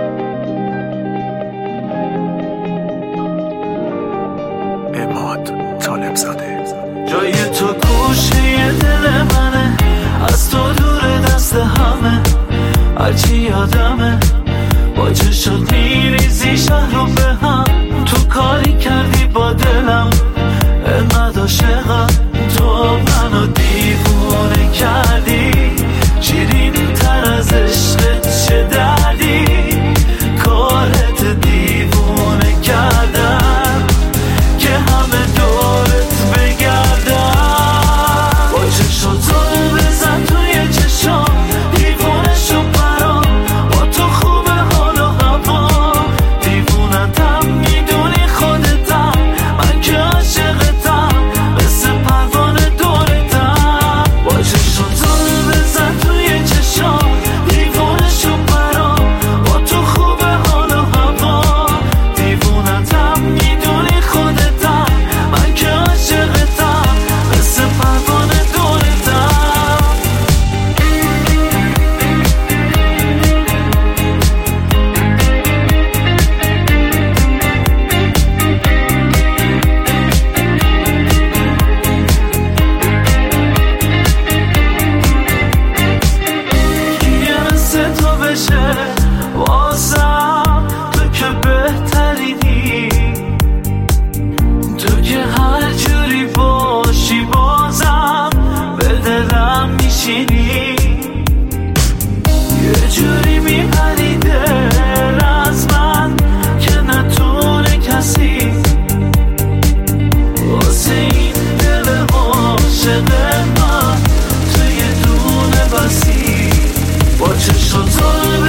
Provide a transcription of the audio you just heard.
عماد طالب زاده. جای تو گوشه دل منه، از تو دور دست همه، هرچی یادمه با چشات میریزی شهر رو به هم. تو کاری کردی با دلم انقدر عاشقم، تو منو دیوونه کردی، شیرین تر از عشقت چه دردی، کارت دیوونه کردم که همه دورت بگردم. با چشاتو بزن توی چشام، دیوونه شو برام، با تو خوبه حال و هوا، دیوونتم میدونی خودتم، من که عاشقتم مثل پروانه دورتم. با چشاتو بزن توی چشام، دیوونه شو برام، با تو خوبه حال و هوا، دیوونتم میدونی خودتم، من که عاشقتم مثل پروانه دورتم. کیه مثل تو بشه واسم، تو که بهترینی، تو که هر جوری باشی بازم به دلم میشینی. یه جوری میپری دل از من که نتونه کسی واسه این دل عاشق من تو یه دونه بسی. با چشاتو